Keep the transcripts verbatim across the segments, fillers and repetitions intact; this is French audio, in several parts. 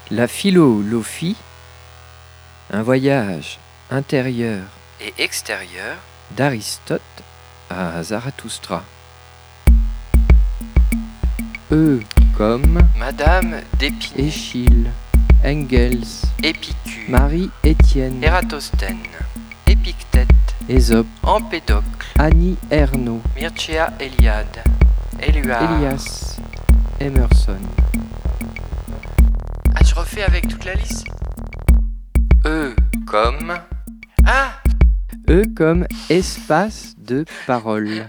La philolophie, un voyage intérieur et extérieur d'Aristote à Zarathustra. E comme Madame d'Épinay, Échille, Engels, Épicure, Marie-Étienne, Ératosthène, Épictète, Ésope, Empédocle, Annie Ernaux, Mircea Eliade, Éluard. Elias, Emerson. Ah, je refais avec toute la liste. E comme... Ah, E comme espace de parole.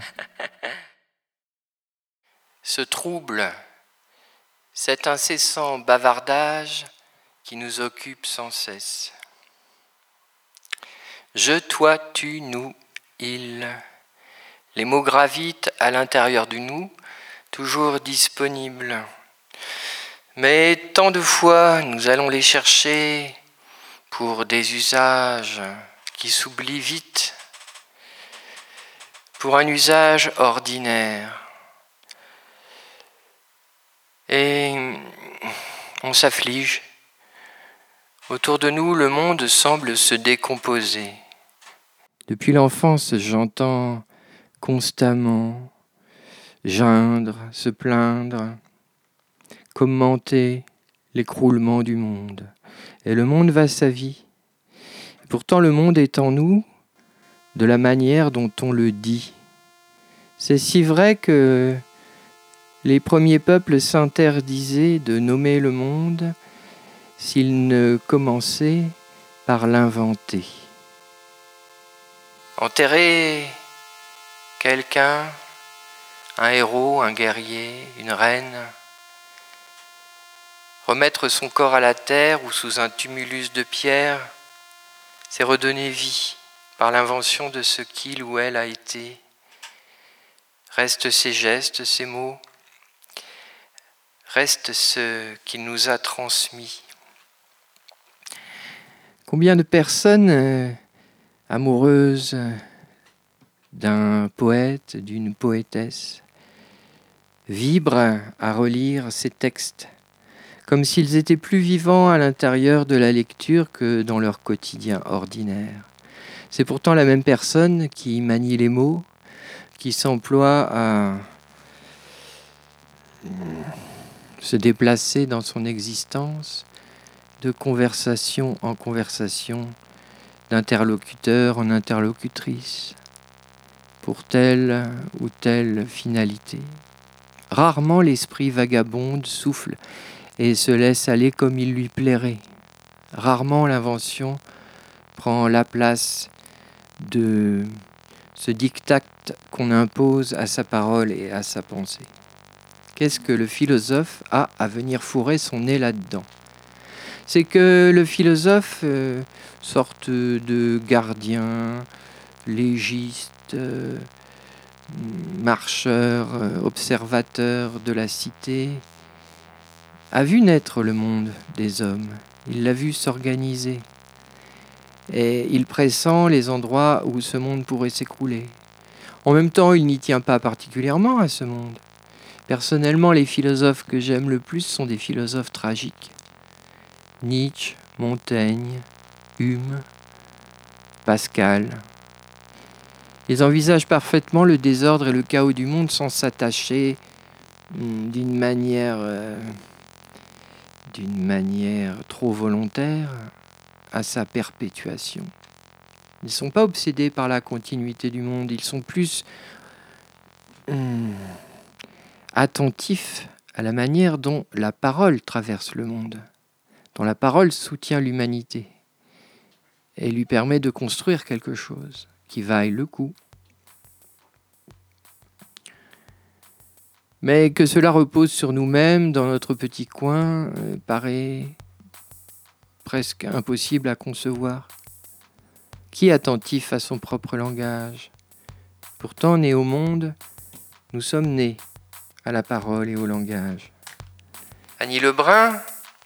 ce trouble, cet incessant bavardage qui nous occupe sans cesse. Je, toi, tu, nous, il. Les mots gravitent à l'intérieur du nous, toujours disponibles. Mais tant de fois, nous allons les chercher pour des usages qui s'oublient vite, pour un usage ordinaire. Et on s'afflige. Autour de nous, le monde semble se décomposer. Depuis l'enfance, j'entends constamment geindre, se plaindre, commenter l'écroulement du monde. Et le monde va sa vie. Et pourtant, le monde est en nous de la manière dont on le dit. C'est si vrai que les premiers peuples s'interdisaient de nommer le monde s'ils ne commençaient par l'inventer. Enterrer quelqu'un, un héros, un guerrier, une reine, remettre son corps à la terre ou sous un tumulus de pierre, c'est redonner vie par l'invention de ce qu'il ou elle a été. Restent ses gestes, ses mots, reste ce qu'il nous a transmis. Combien de personnes euh, amoureuses d'un poète, d'une poétesse, vibrent à relire ces textes, comme s'ils étaient plus vivants à l'intérieur de la lecture que dans leur quotidien ordinaire. C'est pourtant la même personne qui manie les mots, qui s'emploie à se déplacer dans son existence, de conversation en conversation, d'interlocuteur en interlocutrice, pour telle ou telle finalité. Rarement l'esprit vagabonde souffle et se laisse aller comme il lui plairait. Rarement l'invention prend la place de ce diktat qu'on impose à sa parole et à sa pensée. Qu'est-ce que le philosophe a à venir fourrer son nez là-dedans ? C'est que le philosophe, euh, sorte de gardien, légiste, euh, marcheur, euh, observateur de la cité, a vu naître le monde des hommes. Il l'a vu s'organiser. Et il pressent les endroits où ce monde pourrait s'écrouler. En même temps, il n'y tient pas particulièrement à ce monde. Personnellement, les philosophes que j'aime le plus sont des philosophes tragiques. Nietzsche, Montaigne, Hume, Pascal. Ils envisagent parfaitement le désordre et le chaos du monde sans s'attacher d'une manière, euh, d'une manière trop volontaire à sa perpétuation. Ils ne sont pas obsédés par la continuité du monde, ils sont plus hum, attentifs à la manière dont la parole traverse le monde, dont la parole soutient l'humanité et lui permet de construire quelque chose qui vaille le coup. Mais que cela repose sur nous-mêmes, dans notre petit coin, euh, paraît presque impossible à concevoir. Qui est attentif à son propre langage ? Pourtant, nés au monde, nous sommes nés à la parole et au langage. Annie Lebrun,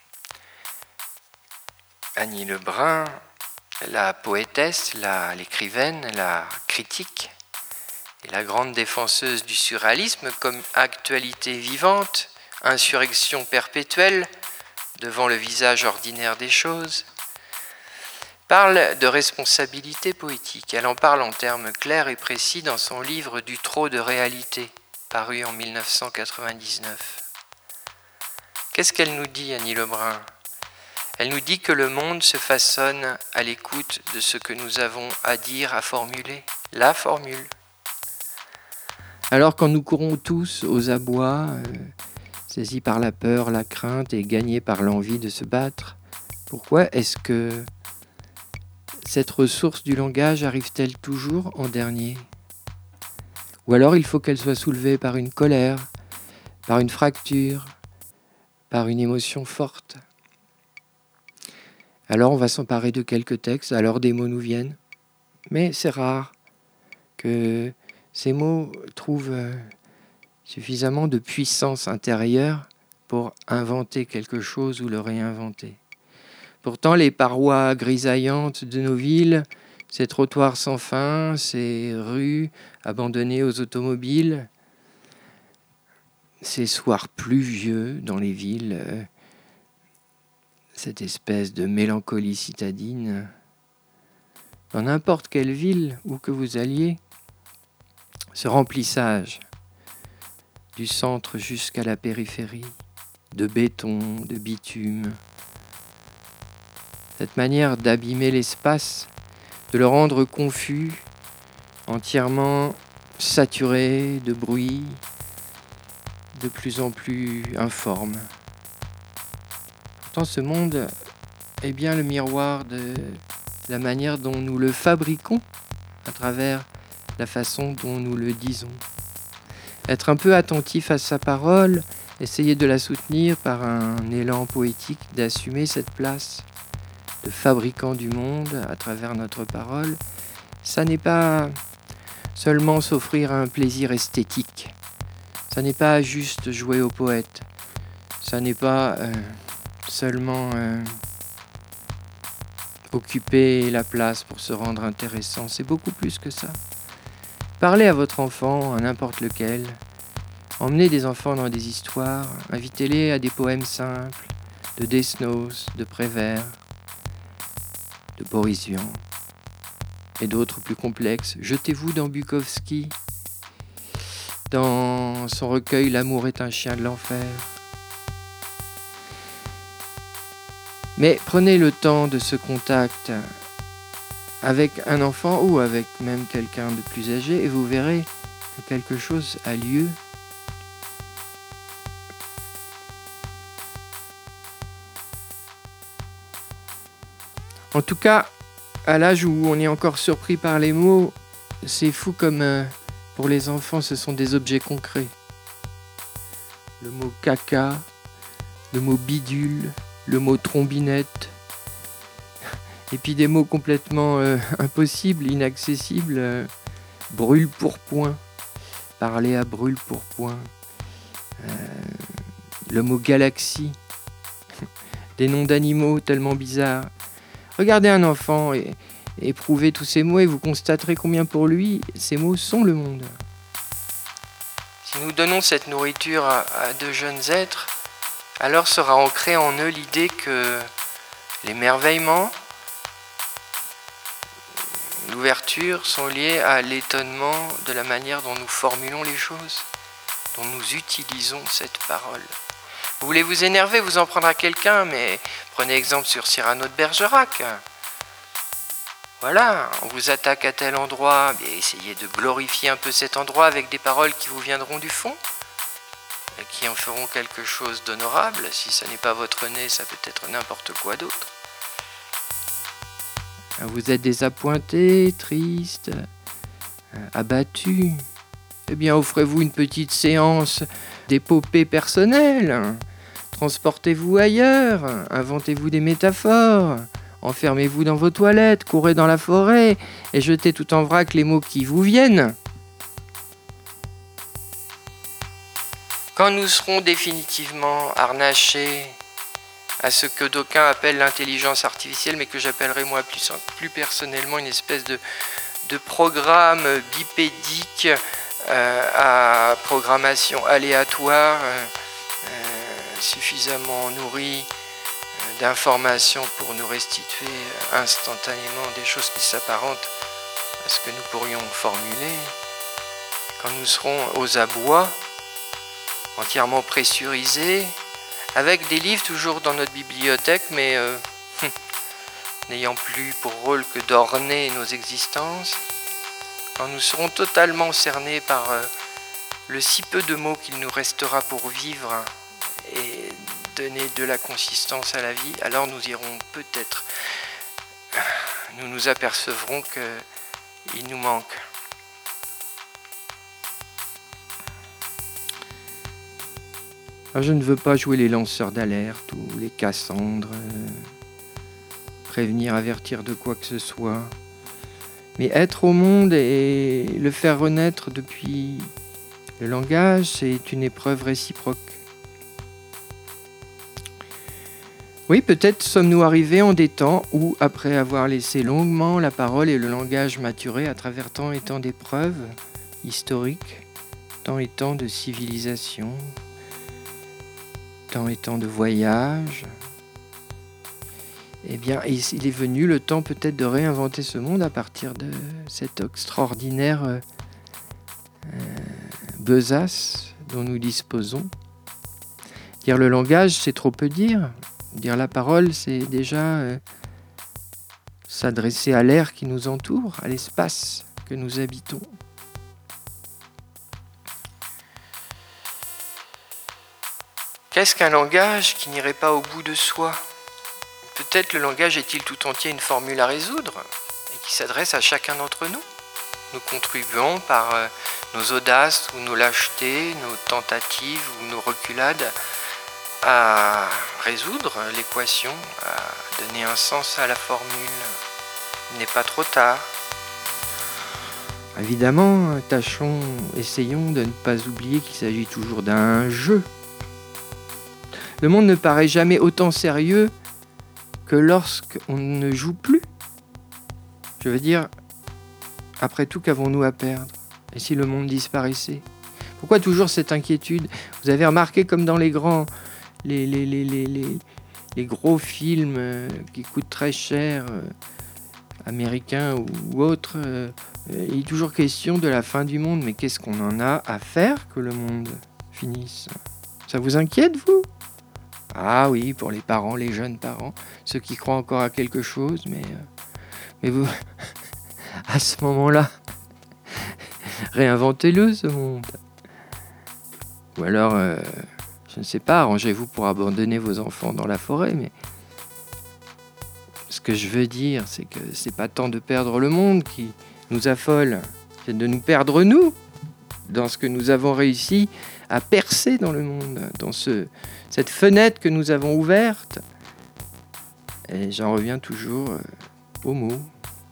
Annie Lebrun, la poétesse, la, l'écrivaine, la critique et la grande défenseuse du surréalisme comme actualité vivante, insurrection perpétuelle, devant le visage ordinaire des choses, parle de responsabilité poétique. Elle en parle en termes clairs et précis dans son livre « Du trop de réalité », paru en mille neuf cent quatre-vingt-dix-neuf. Qu'est-ce qu'elle nous dit, Annie Lebrun ? Elle nous dit que le monde se façonne à l'écoute de ce que nous avons à dire, à formuler, la formule. Alors quand nous courons tous aux abois, euh, saisis par la peur, la crainte et gagnés par l'envie de se battre, pourquoi est-ce que cette ressource du langage arrive-t-elle toujours en dernier ? Ou alors il faut qu'elle soit soulevée par une colère, par une fracture, par une émotion forte. Alors on va s'emparer de quelques textes, alors des mots nous viennent. Mais c'est rare que ces mots trouvent suffisamment de puissance intérieure pour inventer quelque chose ou le réinventer. Pourtant, les parois grisaillantes de nos villes, ces trottoirs sans fin, ces rues abandonnées aux automobiles, ces soirs pluvieux dans les villes, cette espèce de mélancolie citadine, dans n'importe quelle ville où que vous alliez, ce remplissage du centre jusqu'à la périphérie, de béton, de bitume, cette manière d'abîmer l'espace, de le rendre confus, entièrement saturé de bruit, de plus en plus informe. Pourtant, ce monde est bien le miroir de la manière dont nous le fabriquons à travers la façon dont nous le disons. Être un peu attentif à sa parole, essayer de la soutenir par un élan poétique, d'assumer cette place de fabricant du monde à travers notre parole, ça n'est pas seulement s'offrir un plaisir esthétique, ça n'est pas juste jouer au poète, ça n'est pas euh, seulement euh, occuper la place pour se rendre intéressant, c'est beaucoup plus que ça. Parlez à votre enfant, à n'importe lequel, emmenez des enfants dans des histoires, invitez-les à des poèmes simples, de Desnos, de Prévert, de Boris Vian et d'autres plus complexes. Jetez-vous dans Bukowski, dans son recueil « L'amour est un chien de l'enfer ». Mais prenez le temps de ce contact avec un enfant ou avec même quelqu'un de plus âgé et vous verrez que quelque chose a lieu. En tout cas, à l'âge où on est encore surpris par les mots, c'est fou comme euh, pour les enfants ce sont des objets concrets. Le mot caca, le mot bidule, le mot trombinette, et puis des mots complètement euh, impossibles, inaccessibles, euh, brûle-pourpoint, parler à brûle-pourpoint, euh, le mot galaxie, des noms d'animaux tellement bizarres. Regardez un enfant et éprouvez tous ces mots et vous constaterez combien pour lui ces mots sont le monde. Si nous donnons cette nourriture à, à de jeunes êtres, alors sera ancrée en eux l'idée que l'émerveillement, l'ouverture sont liés à l'étonnement de la manière dont nous formulons les choses, dont nous utilisons cette parole. Vous voulez vous énerver, vous en prendre à quelqu'un, mais prenez exemple sur Cyrano de Bergerac. Voilà, on vous attaque à tel endroit, mais essayez de glorifier un peu cet endroit avec des paroles qui vous viendront du fond, et qui en feront quelque chose d'honorable. Si ça n'est pas votre nez, ça peut être n'importe quoi d'autre. Vous êtes désappointé, triste, abattu. Eh bien, offrez-vous une petite séance d'épopée personnelle. Transportez-vous ailleurs, inventez-vous des métaphores, enfermez-vous dans vos toilettes, courez dans la forêt et jetez tout en vrac les mots qui vous viennent. Quand nous serons définitivement harnachés à ce que d'aucuns appellent l'intelligence artificielle, mais que j'appellerai moi plus, plus personnellement une espèce de, de programme bipédique euh, à programmation aléatoire, euh, euh, suffisamment nourri d'informations pour nous restituer instantanément des choses qui s'apparentent à ce que nous pourrions formuler. Quand nous serons aux abois, entièrement pressurisés, avec des livres toujours dans notre bibliothèque, mais euh, n'ayant plus pour rôle que d'orner nos existences, quand nous serons totalement cernés par euh, le si peu de mots qu'il nous restera pour vivre et donner de la consistance à la vie, alors nous irons peut-être, nous nous apercevrons qu'il nous manque. Alors je ne veux pas jouer les lanceurs d'alerte ou les Cassandres, euh, prévenir, avertir de quoi que ce soit. Mais être au monde et le faire renaître depuis le langage, c'est une épreuve réciproque. Oui, peut-être sommes-nous arrivés en des temps où, après avoir laissé longuement la parole et le langage maturer à travers tant et tant d'épreuves historiques, tant et tant de civilisations, tant et tant de voyages, eh bien, il est venu le temps peut-être de réinventer ce monde à partir de cette extraordinaire euh, euh, besace dont nous disposons. Dire le langage, c'est trop peu dire. Dire la parole, c'est déjà euh, s'adresser à l'air qui nous entoure, à l'espace que nous habitons. Qu'est-ce qu'un langage qui n'irait pas au bout de soi ? Peut-être le langage est-il tout entier une formule à résoudre et qui s'adresse à chacun d'entre nous. Nous contribuons par euh, nos audaces ou nos lâchetés, nos tentatives ou nos reculades à résoudre l'équation, à donner un sens à la formule. Il n'est pas trop tard. Évidemment, tâchons, essayons de ne pas oublier qu'il s'agit toujours d'un jeu. Le monde ne paraît jamais autant sérieux que lorsqu'on ne joue plus. Je veux dire, après tout, qu'avons-nous à perdre ? Et si le monde disparaissait ? Pourquoi toujours cette inquiétude ? Vous avez remarqué comme dans les grands, les, les, les, les, les, les gros films euh, qui coûtent très cher, euh, américains ou, ou autres, euh, il est toujours question de la fin du monde. Mais qu'est-ce qu'on en a à faire que le monde finisse ? Ça vous inquiète, vous ? Ah oui, pour les parents, les jeunes parents, ceux qui croient encore à quelque chose, mais, euh, mais vous, à ce moment-là, réinventez-le, ce monde. Ou alors, euh, je ne sais pas, arrangez-vous pour abandonner vos enfants dans la forêt, mais ce que je veux dire, c'est que c'est pas tant de perdre le monde qui nous affole, c'est de nous perdre nous, dans ce que nous avons réussi à percer dans le monde, dans ce, cette fenêtre que nous avons ouverte. Et j'en reviens toujours euh, aux mots.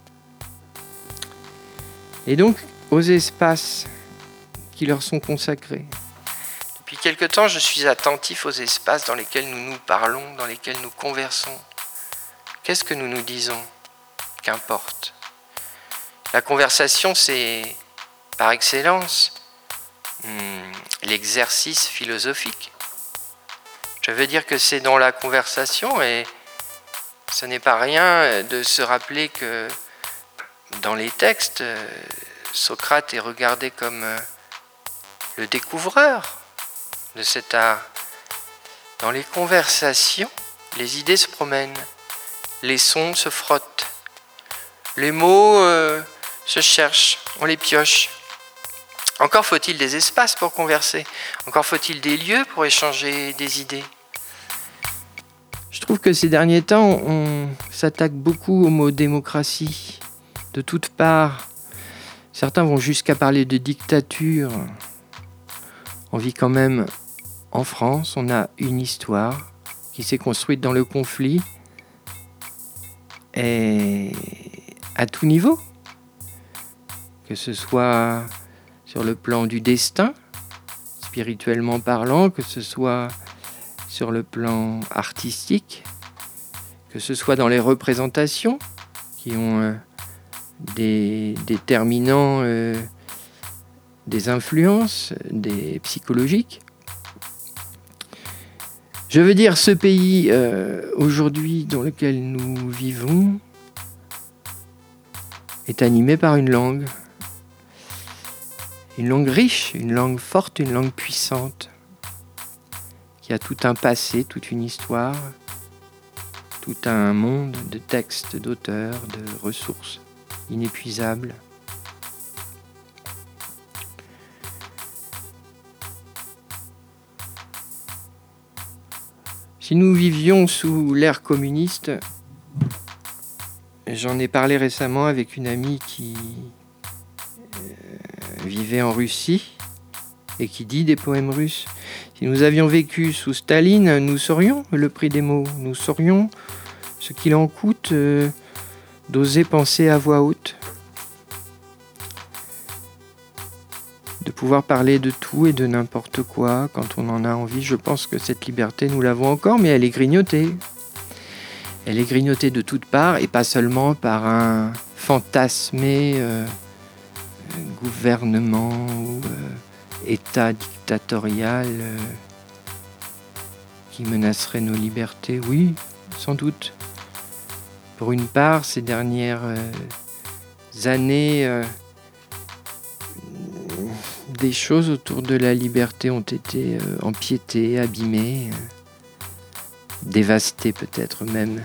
Et donc, aux espaces qui leur sont consacrés. Depuis quelque temps, je suis attentif aux espaces dans lesquels nous nous parlons, dans lesquels nous conversons. Qu'est-ce que nous nous disons ? Qu'importe. La conversation, c'est, par excellence, l'exercice philosophique. Je veux dire que c'est dans la conversation, et ce n'est pas rien de se rappeler que dans les textes, Socrate est regardé comme le découvreur de cet art. Dans les conversations, les idées se promènent, les sons se frottent, les mots euh, se cherchent, on les pioche. Encore faut-il des espaces pour converser. Encore faut-il des lieux pour échanger des idées. Je trouve que ces derniers temps, on s'attaque beaucoup au mot démocratie, de toutes parts. Certains vont jusqu'à parler de dictature. On vit quand même en France, on a une histoire qui s'est construite dans le conflit et à tout niveau. Que ce soit sur le plan du destin, spirituellement parlant, que ce soit sur le plan artistique, que ce soit dans les représentations qui ont euh, des déterminants, euh, des influences, des psychologiques. Je veux dire, ce pays euh, aujourd'hui dans lequel nous vivons est animé par une langue. Une langue riche, une langue forte, une langue puissante, qui a tout un passé, toute une histoire, tout un monde de textes, d'auteurs, de ressources inépuisables. Si nous vivions sous l'ère communiste, j'en ai parlé récemment avec une amie qui vivait en Russie et qui dit des poèmes russes. Si nous avions vécu sous Staline, nous saurions le prix des mots, nous saurions ce qu'il en coûte euh, d'oser penser à voix haute, de pouvoir parler de tout et de n'importe quoi quand on en a envie. Je pense que cette liberté, nous l'avons encore, mais elle est grignotée. Elle est grignotée de toutes parts et pas seulement par un fantasmé euh, gouvernement ou euh, État dictatorial euh, qui menacerait nos libertés. Oui, sans doute. Pour une part, ces dernières euh, années, euh, des choses autour de la liberté ont été euh, empiétées, abîmées, euh, dévastées peut-être même.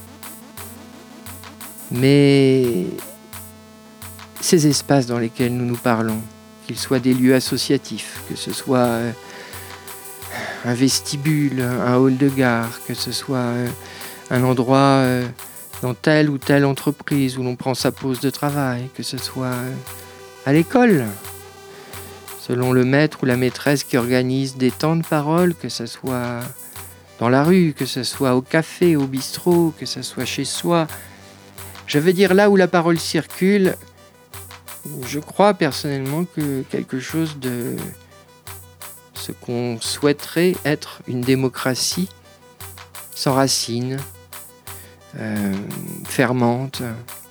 Mais ces espaces dans lesquels nous nous parlons, qu'ils soient des lieux associatifs, que ce soit euh, un vestibule, un hall de gare, que ce soit euh, un endroit euh, dans telle ou telle entreprise où l'on prend sa pause de travail, que ce soit euh, à l'école, selon le maître ou la maîtresse qui organise des temps de parole, que ce soit dans la rue, que ce soit au café, au bistrot, que ce soit chez soi. Je veux dire, là où la parole circule, je crois personnellement que quelque chose de ce qu'on souhaiterait être une démocratie s'enracine, euh, fermente.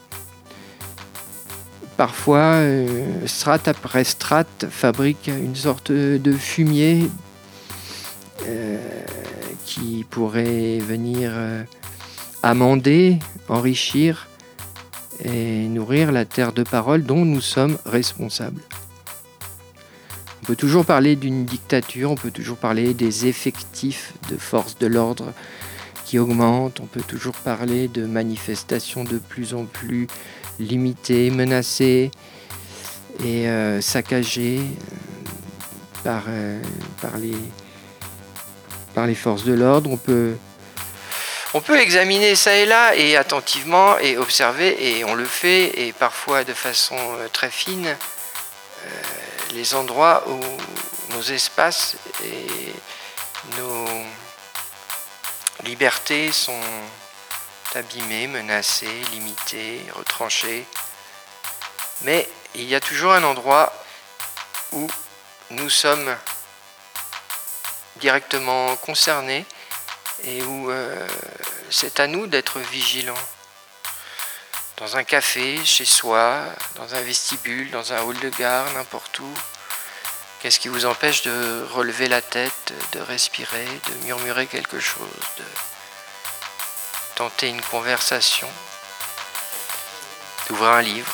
Parfois, euh, strate après strate fabrique une sorte de fumier euh, qui pourrait venir euh, amender, enrichir et nourrir la terre de parole dont nous sommes responsables. On peut toujours parler d'une dictature, on peut toujours parler des effectifs de forces de l'ordre qui augmentent, on peut toujours parler de manifestations de plus en plus limitées, menacées et euh, saccagées par, euh, par, les, par les forces de l'ordre. On peut On peut examiner ça et là et attentivement et observer, et on le fait, et parfois de façon très fine, euh, les endroits où nos espaces et nos libertés sont abîmées, menacées, limitées, retranchées. Mais il y a toujours un endroit où nous sommes directement concernés et où euh, c'est à nous d'être vigilants. Dans un café, chez soi, dans un vestibule, dans un hall de gare, n'importe où. Qu'est-ce qui vous empêche de relever la tête, de respirer, de murmurer quelque chose, de tenter une conversation, d'ouvrir un livre?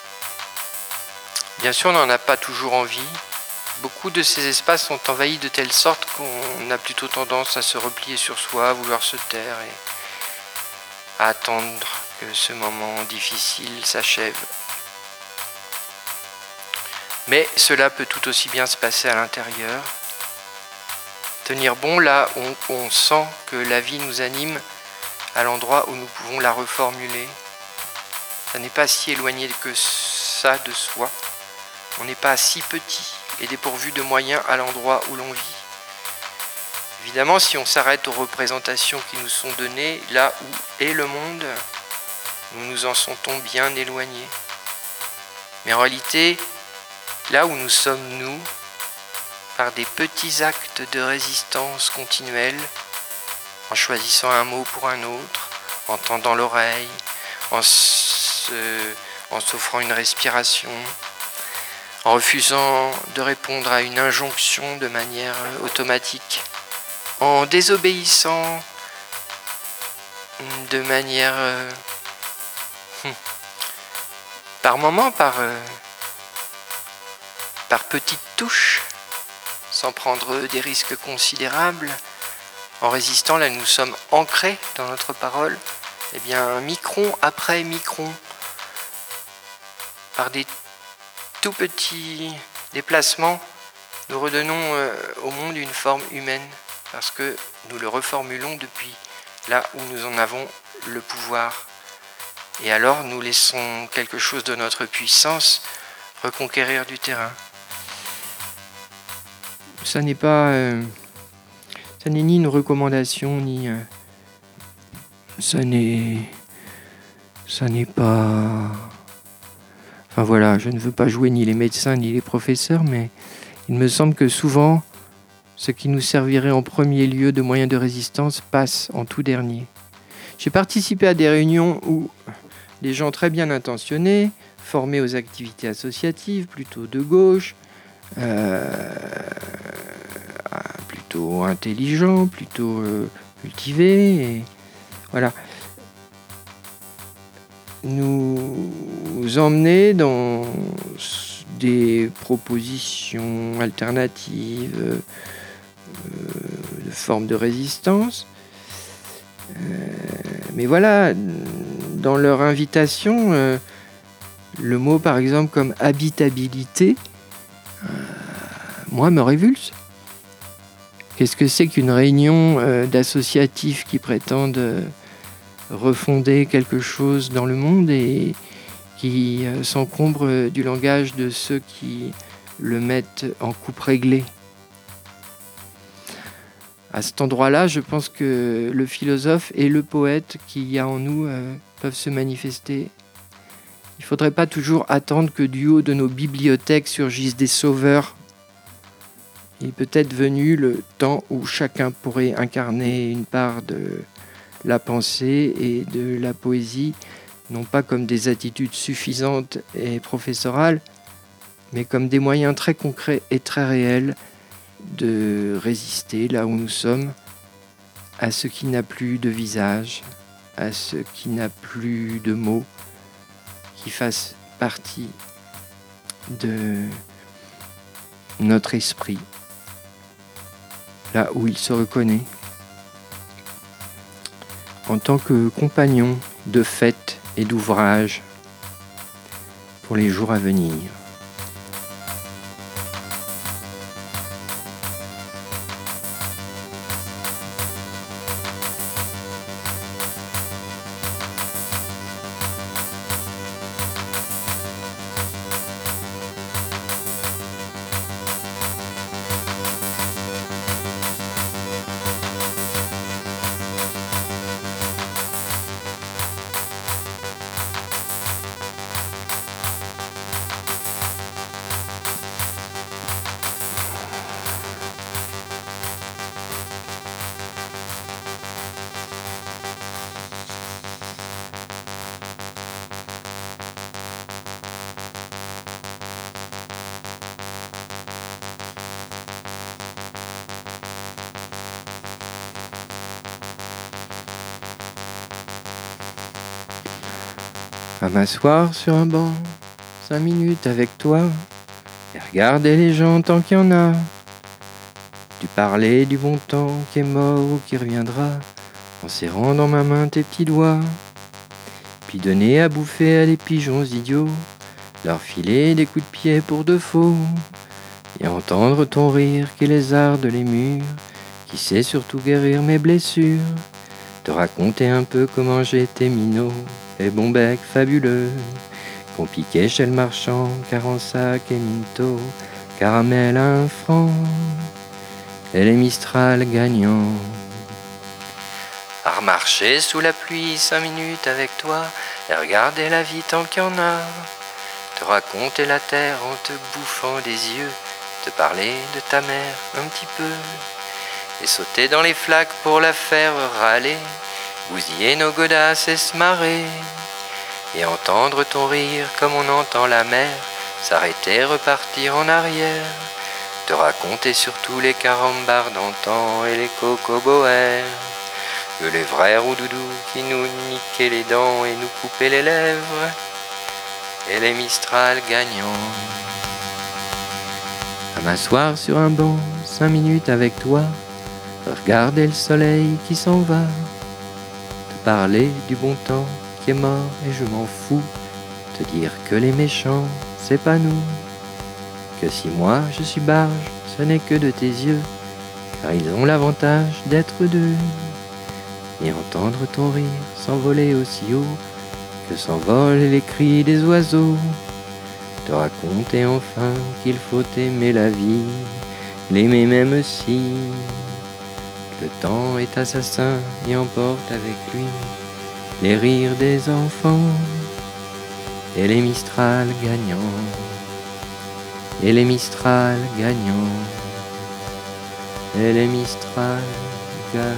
Bien sûr, on n'en a pas toujours envie. Beaucoup de ces espaces sont envahis de telle sorte qu'on a plutôt tendance à se replier sur soi, à vouloir se taire et à attendre que ce moment difficile s'achève. Mais cela peut tout aussi bien se passer à l'intérieur. Tenir bon là où on sent que la vie nous anime, à l'endroit où nous pouvons la reformuler. Ça n'est pas si éloigné que ça de soi. On n'est pas si petit et dépourvu de moyens à l'endroit où l'on vit. Évidemment, si on s'arrête aux représentations qui nous sont données, là où est le monde, nous nous en sentons bien éloignés. Mais en réalité, là où nous sommes nous, par des petits actes de résistance continuelle, en choisissant un mot pour un autre, en tendant l'oreille, en, se, en s'offrant une respiration, en refusant de répondre à une injonction de manière automatique, en désobéissant de manière euh, par moments, par, euh, par petites touches, sans prendre des risques considérables, en résistant, là nous sommes ancrés dans notre parole, eh bien micron après micron, par des tout petits déplacements, nous redonnons euh, au monde une forme humaine, parce que nous le reformulons depuis là où nous en avons le pouvoir. Et alors nous laissons quelque chose de notre puissance reconquérir du terrain. Ça n'est pas... Euh, ça n'est ni une recommandation, ni... Euh, ça n'est... Ça n'est pas... Enfin voilà, je ne veux pas jouer ni les médecins ni les professeurs, mais il me semble que souvent, ce qui nous servirait en premier lieu de moyen de résistance passe en tout dernier. J'ai participé à des réunions où des gens très bien intentionnés, formés aux activités associatives, plutôt de gauche, euh, plutôt intelligents, plutôt euh, cultivés, et voilà, nous emmener dans des propositions alternatives euh, de formes de résistance. Euh, mais voilà, dans leur invitation, euh, le mot par exemple comme habitabilité, euh, moi me révulse. Qu'est-ce que c'est qu'une réunion euh, d'associatifs qui prétendent euh, refonder quelque chose dans le monde et qui euh, s'encombrent du langage de ceux qui le mettent en coupe réglée? À cet endroit-là, je pense que le philosophe et le poète qu'il y a en nous euh, peuvent se manifester. Il ne faudrait pas toujours attendre que du haut de nos bibliothèques surgissent des sauveurs. Il est peut-être venu le temps où chacun pourrait incarner une part de la pensée et de la poésie, non pas comme des attitudes suffisantes et professorales, mais comme des moyens très concrets et très réels de résister là où nous sommes à ce qui n'a plus de visage, à ce qui n'a plus de mots, qui fassent partie de notre esprit, là où il se reconnaît, en tant que compagnon de fêtes et d'ouvrages pour les jours à venir. À m'asseoir sur un banc, cinq minutes avec toi, et regarder les gens tant qu'il y en a. Du parler du bon temps qui est mort ou qui reviendra, en serrant dans ma main tes petits doigts. Puis donner à bouffer à des pigeons idiots, leur filer des coups de pied pour de faux, et entendre ton rire qui lézarde les murs, qui sait surtout guérir mes blessures. Te raconter un peu comment j'étais minot et bon bec fabuleux, qu'on piquait chez le marchand, Carensac et Minto, caramel à un franc, et les Mistral gagnants. À remarcher sous la pluie cinq minutes avec toi, et regarder la vie tant qu'il y en a. Te raconter la terre en te bouffant des yeux, te parler de ta mère un petit peu, et sauter dans les flaques pour la faire râler, bousiller nos godasses et se marrer, et entendre ton rire comme on entend la mer s'arrêter, repartir en arrière, te raconter surtout les carambars d'antan et les cocoboères, que les vrais roudoudous qui nous niquaient les dents et nous coupaient les lèvres, et les Mistral gagnants. À m'asseoir sur un banc, cinq minutes avec toi, regarder le soleil qui s'en va, te parler du bon temps qui est mort et je m'en fous, te dire que les méchants, c'est pas nous, que si moi je suis barge, ce n'est que de tes yeux, car ils ont l'avantage d'être deux, et entendre ton rire s'envoler aussi haut que s'envolent les cris des oiseaux, te raconter enfin qu'il faut aimer la vie, l'aimer même si le temps est assassin et emporte avec lui les rires des enfants et les Mistral gagnants, et les Mistral gagnants, et les Mistral gagnants.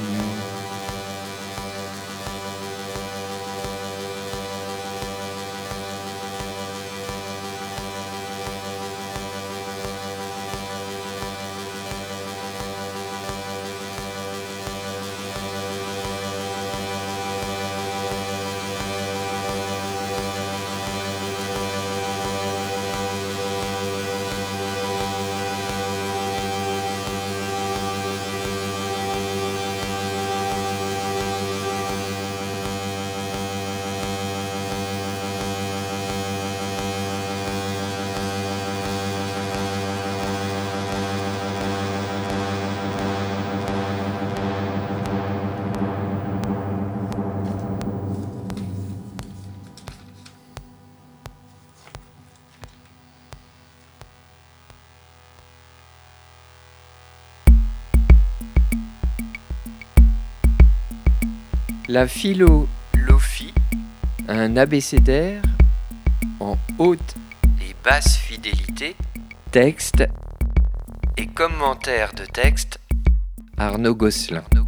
La philo-lophie, un abécédaire en haute et basse fidélité, texte et commentaires de texte, Arnaud Gosselin.